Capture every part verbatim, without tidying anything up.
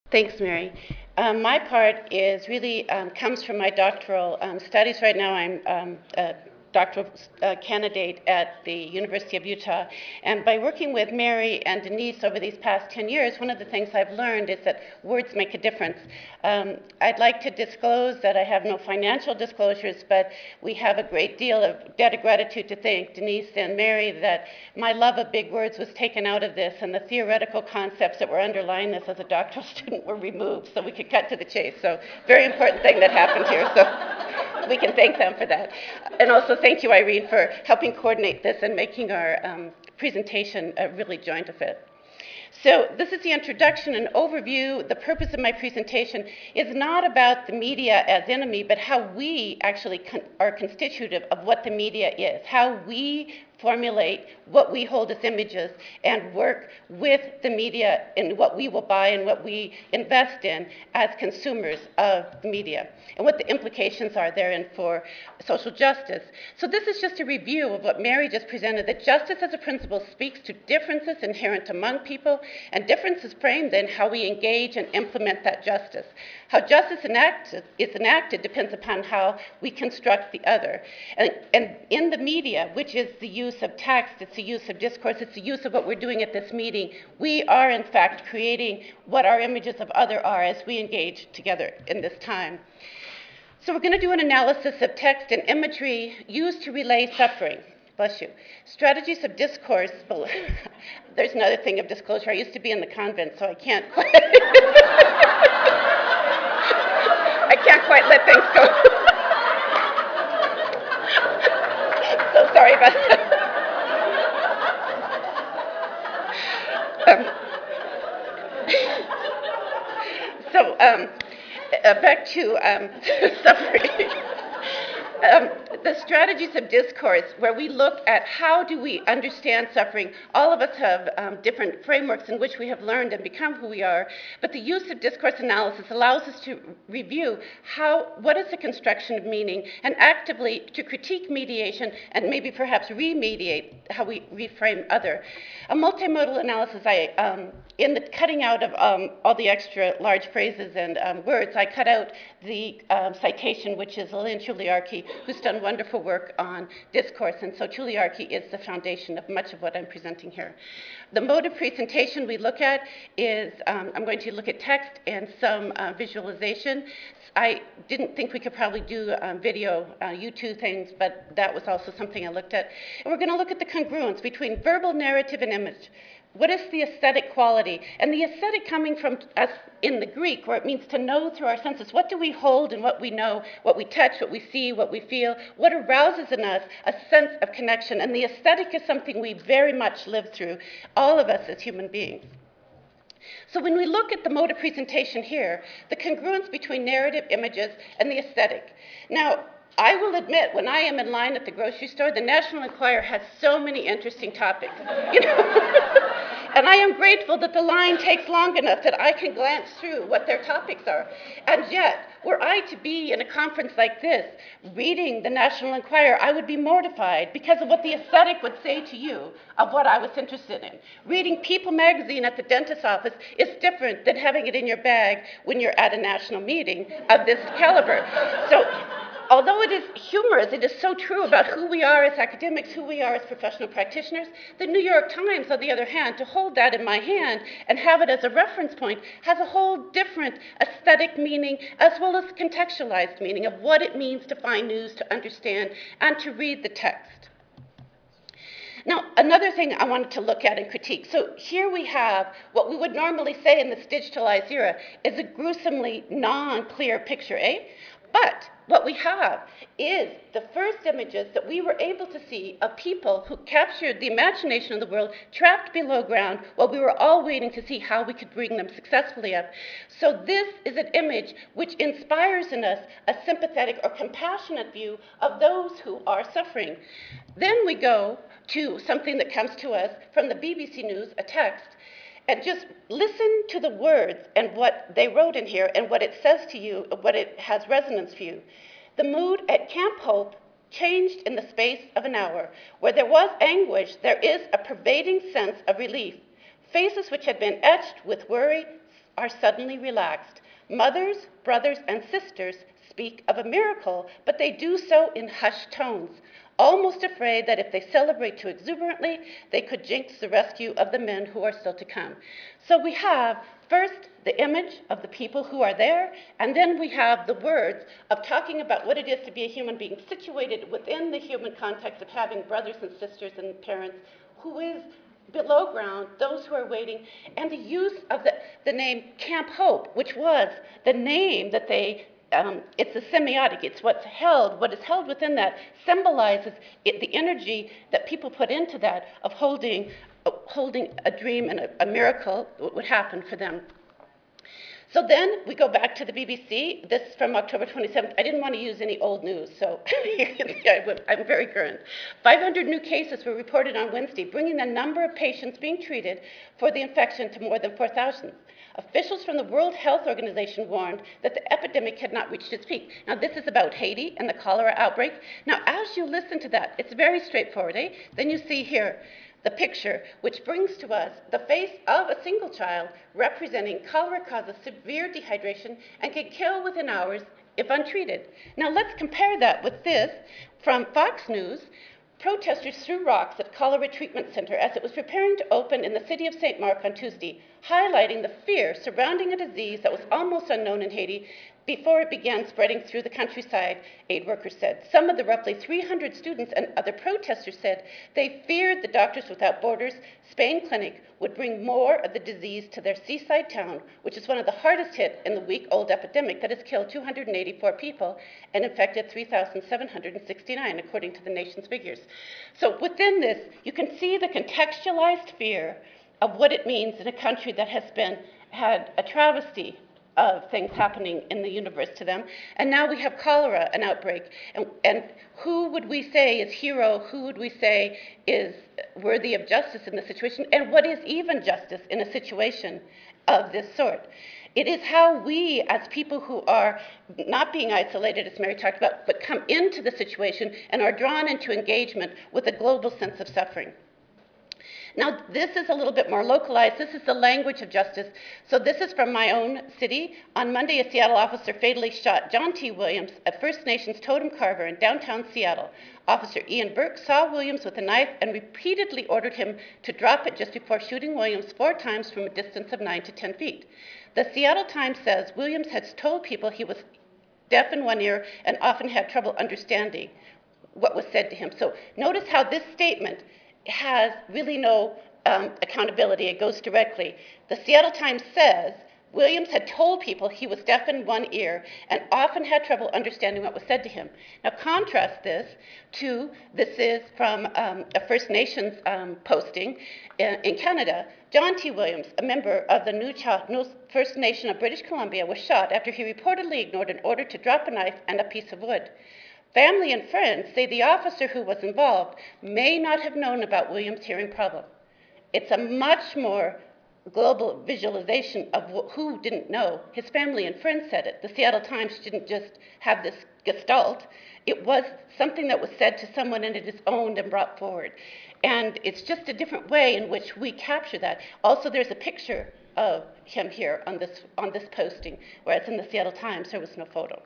Thanks, Mary. Um, my part is really um, comes from my doctoral um, studies. Right now, I'm um, a doctoral uh, candidate at the University of Utah. And by working with Mary and Denise over these past ten years, one of the things I've learned is that words make a difference. Um, I'd like to disclose that I have no financial disclosures, but we have a great deal of debt of gratitude to thank Denise and Mary that my love of big words was taken out of this, and the theoretical concepts that were underlying this as a doctoral student were removed so we could cut to the chase. So very important thing that happened here. So we can thank them for that. And also thank you, Irene, for helping coordinate this and making our um, presentation uh, really joint a fit. So this is the introduction and overview. The purpose of my presentation is not about the media as enemy, but how we actually con are constitutive of what the media is, how we formulate what we hold as images and work with the media in what we will buy and what we invest in as consumers of the media, and what the implications are therein for social justice. So this is just a review of what Mary just presented, that justice as a principle speaks to differences inherent among people, and differences framed in how we engage and implement that justice. How justice enacted, is enacted depends upon how we construct the other. And, and in the media, which is the use of text, it's the use of discourse, it's the use of what we're doing at this meeting, we are in fact creating what our images of other are as we engage together in this time. So we're going to do an analysis of text and imagery used to relay suffering. Bless you. Strategies of discourse. There's another thing of disclosure. I used to be in the convent, so I can't quite I can't quite let things go. So sorry about that. Um, so um, uh, back to um, suffering. Um, the strategies of discourse, where we look at how do we understand suffering. All of us have um, different frameworks in which we have learned and become who we are, but the use of discourse analysis allows us to review how, what is the construction of meaning, and actively to critique mediation and maybe perhaps remediate how we reframe other. A multimodal analysis, I, um, in the cutting out of um, all the extra large phrases and um, words, I cut out the um, citation, which is Lynn Chouliarki, who's done wonderful work on discourse, and so Chouliarki is the foundation of much of what I'm presenting here. The mode of presentation we look at is, um, I'm going to look at text and some uh, visualization. I didn't think we could probably do um, video, uh, YouTube things, but that was also something I looked at. And we're going to look at the congruence between verbal narrative and image. What is the aesthetic quality? And the aesthetic coming from us in the Greek, where it means to know through our senses. What do we hold and what we know, what we touch, what we see, what we feel, what arouses in us a sense of connection. And the aesthetic is something we very much live through, all of us as human beings. So when we look at the mode of presentation here, the congruence between narrative images and the aesthetic. Now, I will admit, when I am in line at the grocery store, the National Enquirer has so many interesting topics, you know? And I am grateful that the line takes long enough that I can glance through what their topics are. And yet, were I to be in a conference like this, reading the National Enquirer, I would be mortified because of what the aesthetic would say to you of what I was interested in. Reading People magazine at the dentist's office is different than having it in your bag when you're at a national meeting of this caliber. So, although it is humorous, it is so true about who we are as academics, who we are as professional practitioners. The New York Times, on the other hand, to hold that in my hand and have it as a reference point, has a whole different aesthetic meaning as well as contextualized meaning of what it means to find news, to understand, and to read the text. Now, another thing I wanted to look at and critique. So here we have what we would normally say in this digitalized era is a gruesomely non-clear picture, eh? But what we have is the first images that we were able to see of people who captured the imagination of the world trapped below ground while we were all waiting to see how we could bring them successfully up. So this is an image which inspires in us a sympathetic or compassionate view of those who are suffering. Then we go to something that comes to us from the B B C News, a text, and just listen to the words and what they wrote in here and what it says to you, what it has resonance for you. The mood at Camp Hope changed in the space of an hour. Where there was anguish, there is a pervading sense of relief. Faces which had been etched with worry are suddenly relaxed. Mothers, brothers, and sisters speak of a miracle, but they do so in hushed tones, almost afraid that if they celebrate too exuberantly, they could jinx the rescue of the men who are still to come. So we have, first, the image of the people who are there, and then we have the words of talking about what it is to be a human being situated within the human context of having brothers and sisters and parents who is below ground, those who are waiting, and the use of the, the name Camp Hope, which was the name that they, um, it's a semiotic, it's what's held, what is held within that symbolizes it, the energy that people put into that of holding, uh, holding a dream and a, a miracle would happen for them. So then we go back to the B B C. This is from October twenty-seventh. I didn't want to use any old news, so I'm very current. five hundred new cases were reported on Wednesday, bringing the number of patients being treated for the infection to more than four thousand. Officials from the World Health Organization warned that the epidemic had not reached its peak. Now, this is about Haiti and the cholera outbreak. Now, as you listen to that, it's very straightforward, eh? Then you see here the picture, which brings to us the face of a single child representing cholera causes severe dehydration and can kill within hours if untreated. Now let's compare that with this from Fox News. Protesters threw rocks at cholera treatment center as it was preparing to open in the city of Saint Mark on Tuesday, highlighting the fear surrounding a disease that was almost unknown in Haiti before it began spreading through the countryside, aid workers said. Some of the roughly three hundred students and other protesters said they feared the Doctors Without Borders Spain clinic would bring more of the disease to their seaside town, which is one of the hardest hit in the week-old epidemic that has killed two hundred eighty-four people and infected three thousand seven hundred sixty-nine, according to the nation's figures. So within this, you can see the contextualized fear of what it means in a country that has been had a travesty of things happening in the universe to them. And now we have cholera, an outbreak. And, and who would we say is hero? Who would we say is worthy of justice in this situation? And what is even justice in a situation of this sort? It is how we, as people who are not being isolated, as Mary talked about, but come into the situation and are drawn into engagement with a global sense of suffering. Now, this is a little bit more localized. This is the language of justice. So this is from my own city. On Monday, a Seattle officer fatally shot John T. Williams, a First Nations totem carver in downtown Seattle. Officer Ian Burke saw Williams with a knife and repeatedly ordered him to drop it just before shooting Williams four times from a distance of nine to ten feet. The Seattle Times says Williams had told people he was deaf in one ear and often had trouble understanding what was said to him. So notice how this statement has really no um, accountability. It goes directly. The Seattle Times says Williams had told people he was deaf in one ear and often had trouble understanding what was said to him. Now contrast this to, this is from um, a First Nations um, posting in, in Canada. John T. Williams, a member of the Nuu-chah First Nation of British Columbia, was shot after he reportedly ignored an order to drop a knife and a piece of wood. Family and friends say the officer who was involved may not have known about Williams' hearing problem. It's a much more global visualization of who didn't know. His family and friends said it. The Seattle Times didn't just have this gestalt. It was something that was said to someone, and it is owned and brought forward. And it's just a different way in which we capture that. Also, there's a picture of him here on this, on this posting, whereas in the Seattle Times, there was no photo.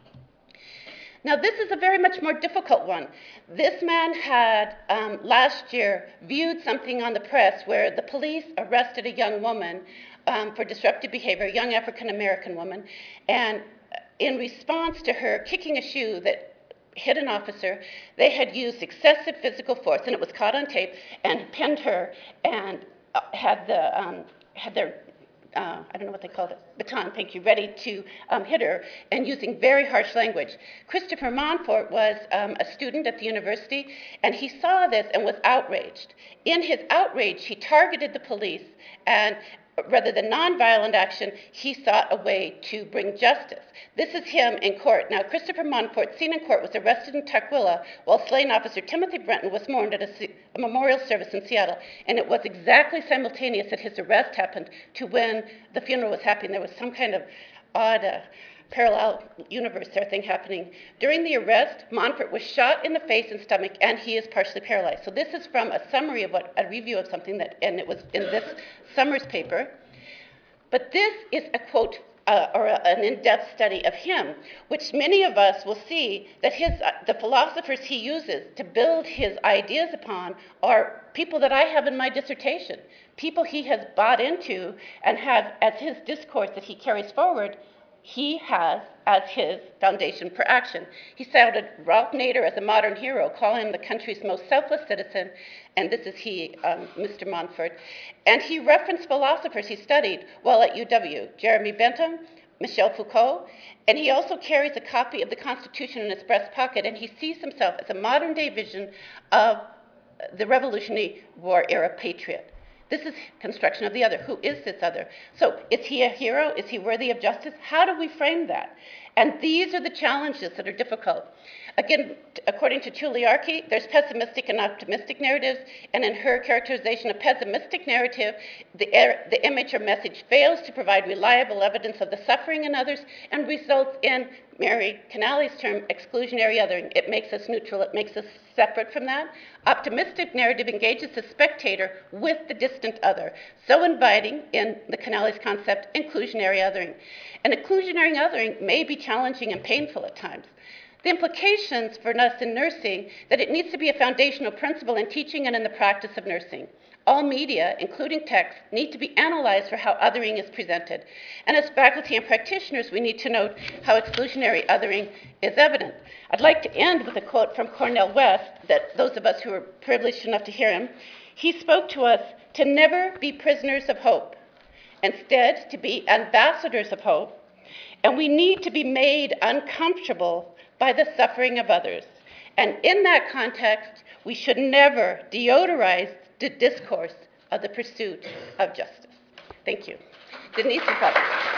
Now, this is a very much more difficult one. This man had, um, last year, viewed something on the press where the police arrested a young woman um, for disruptive behavior, a young African-American woman, and in response to her kicking a shoe that hit an officer, they had used excessive physical force, and it was caught on tape, and pinned her and uh, had, the, um, had their Uh, I don't know what they called it, baton, thank you, ready to um, hit her, and using very harsh language. Christopher Monfort was um, a student at the university, and he saw this and was outraged. In his outrage, he targeted the police, and rather than nonviolent action, he sought a way to bring justice. This is him in court. Now, Christopher Monfort, seen in court, was arrested in Tukwila while slain officer Timothy Brenton was mourned at a, a memorial service in Seattle. And it was exactly simultaneous that his arrest happened to when the funeral was happening. There was some kind of odd uh, parallel universe there thing happening. During the arrest, Monfort was shot in the face and stomach, and he is partially paralyzed. So this is from a summary of what, a review of something that, and it was in this summer's paper. But this is a quote uh, or a, an in-depth study of him, which many of us will see that his, uh, the philosophers he uses to build his ideas upon are people that I have in my dissertation, people he has bought into and have as his discourse that he carries forward, he has as his foundation for action. He cited Ralph Nader as a modern hero, calling him the country's most selfless citizen, and this is he, um, Mister Montfort. And he referenced philosophers he studied while at U W, Jeremy Bentham, Michel Foucault, and he also carries a copy of the Constitution in his breast pocket, and he sees himself as a modern-day vision of the Revolutionary War era patriot. This is construction of the other. Who is this other? So is he a hero? Is he worthy of justice? How do we frame that? And these are the challenges that are difficult. Again, according to Tuliarki, there's pessimistic and optimistic narratives, and in her characterization of pessimistic narrative, the, the image or message fails to provide reliable evidence of the suffering in others and results in, Mary Canales' term, exclusionary othering. It makes us neutral. It makes us separate from that. Optimistic narrative engages the spectator with the distant other, so inviting, in the Canales concept, inclusionary othering. And inclusionary othering may be challenging and painful at times. The implications for us in nursing that it needs to be a foundational principle in teaching and in the practice of nursing. All media, including text, need to be analyzed for how othering is presented. And as faculty and practitioners, we need to note how exclusionary othering is evident. I'd like to end with a quote from Cornel West that those of us who were privileged enough to hear him, he spoke to us to never be prisoners of hope, instead to be ambassadors of hope, and we need to be made uncomfortable by the suffering of others. And in that context, we should never deodorize the discourse of the pursuit of justice. Thank you. Denise is up.